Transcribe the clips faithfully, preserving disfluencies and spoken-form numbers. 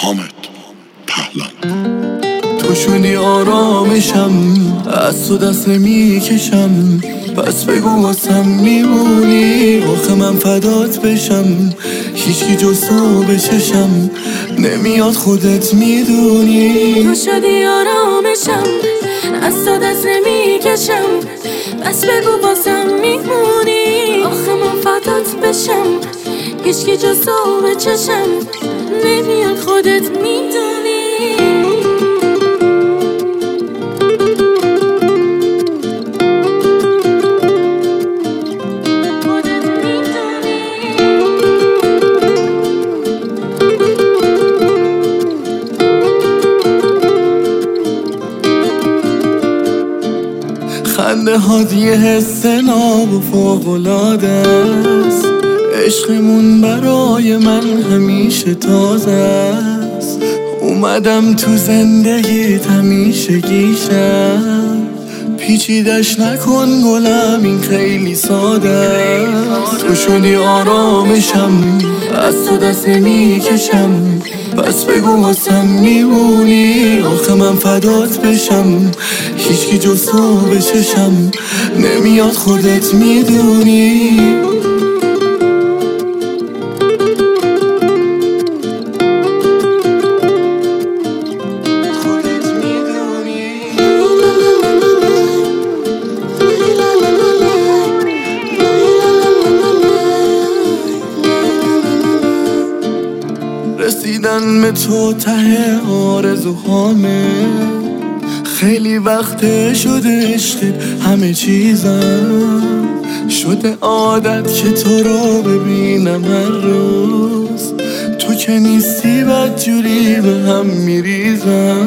حامد پهلوان. تو شدی آرامشم، از تو دست نمیکشم، پس بگو واسم میمونی، آخه من فدات بشم. هیچکی جز تو به چشم نمیاد، خودت میدونی. تو شدی آرامشم، از تو دست نمیکشم، پس بگو واسم میمونی، آخه من فدات بشم. هیچکی جز تو به چشم نمیاد، خودت میدونی. خنده هات یه حس ناب و فوق‌العاده است، عشقمون برای من همیشه تازه است. اومدم تو زندگیت همیشه گیشم، پیچیدش نکن گلم، این خیلی ساده است. تو شدی آرامشم، از تو دست نمیکشم، پس بگو واسم میمونی، آخه من فدات بشم. هیچکی جز تو به چشم نمیاد، خودت میدونی. رسیدن به تو ته آرزوهامه، خیلی وقت شده عشقت همه چیزم، شده عادت که تو رو ببینم هر روز، تو که نیستی بدجوری به هم میریزم.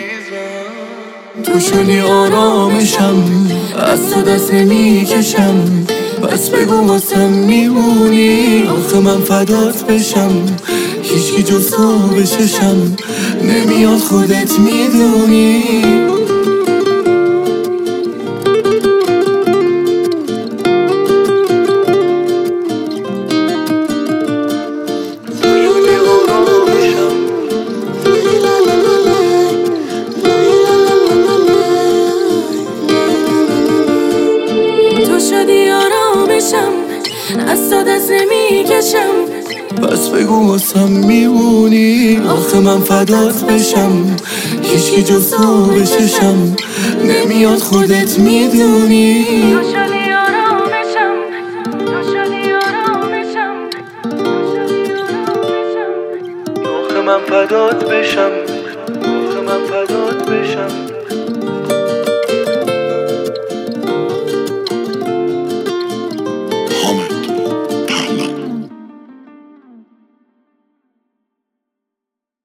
تو شدی آرامشم، از تو دست نمیکشم، پس بگو واسم میمونی، آخه من فدات بشم. هیچکی جز تو به چشم نمیاد، خودت میدونی. تو شدی آرامشم، از تو دست نمیکشم، پس بگو واسم میمونی، آخه من فدات بشم. هیچکی جز تو به چشم نمیاد، خودت میدونی. تو شدی آرامشم، تو شدی آرامشم، آخه من فدات بشم، آخه من فدات بشم.